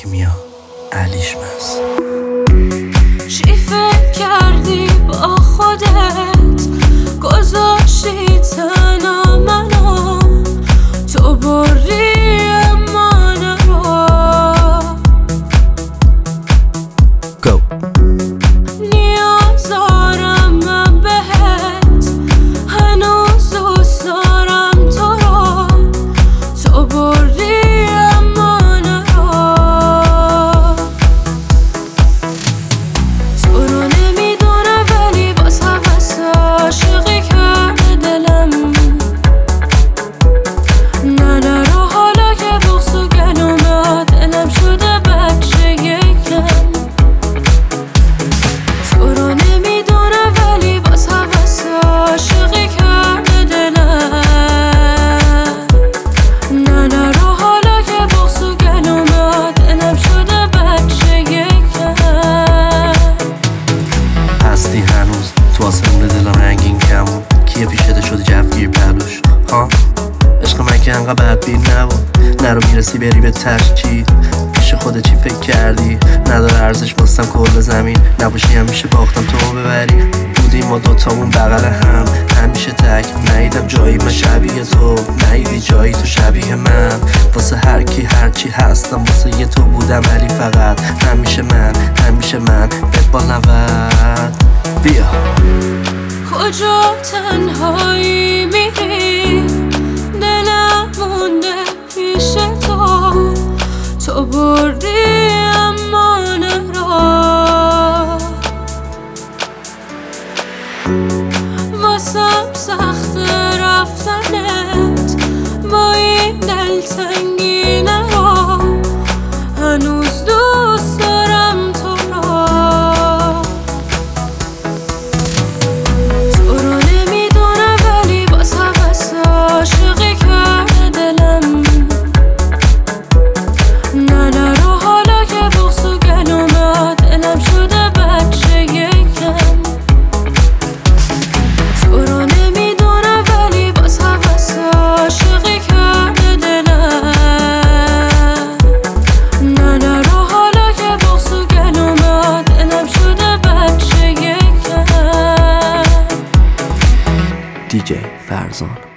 کیمیا علیشمس. چی فکر کردی با خودت گذاشتی تنها منو، تو بردی من رو. Go. نیاز دارم من بهت، هنوز دوست دارم تو رو، تو بردی من رو. تو رو نمیدونه ولی باز حوث عاشقی کرده دلم. نه نرو حالا که بغض و گلومه دلم شده بچه یکم. تو رو نمیدونه ولی باز حوث عاشقی کرده دلم. نه نرو حالا که بغض و گلومه دلم شده بچه یکم. هستی هنوز تو آسمون دلم رنگین کمون، کیه پیشته شده جفگیر پلوش ها؟ عشق من که انقدر بدبین نبود، نرو میرسی بری به تشکیل. پیش خودت چی فکر کردی؟ نداره ارزش باستم کل زمین، نباشی همیشه باختم تو ببری. بودیم ما دوتامون بغل هم همیشه تک، ندیدم جایی من شبیه تو، ندیدی جایی تو شبیه من. واسه هر کی هرچی هستم واسه یه تو بودم ولی فقط همیشه من بهت با نود. بیا کجا تنهایی میری، دلم مونده پیش تو، تو بردی امان را. واسم سخت رفتنت با این دلتنگینه رو، هنوز دوست دارم تو را. تو رو نمیدونه ولی باز حوث عاشقی کرده دلم. نه نرو حالا که بغض و گلومه دلم شده بچه یکم. تو رو نمیدونه ولی باز حوث عاشقی کرده دلم. نه نرو حالا که بغض و گلومه دلم شده بچه یکم. DJ فرزان.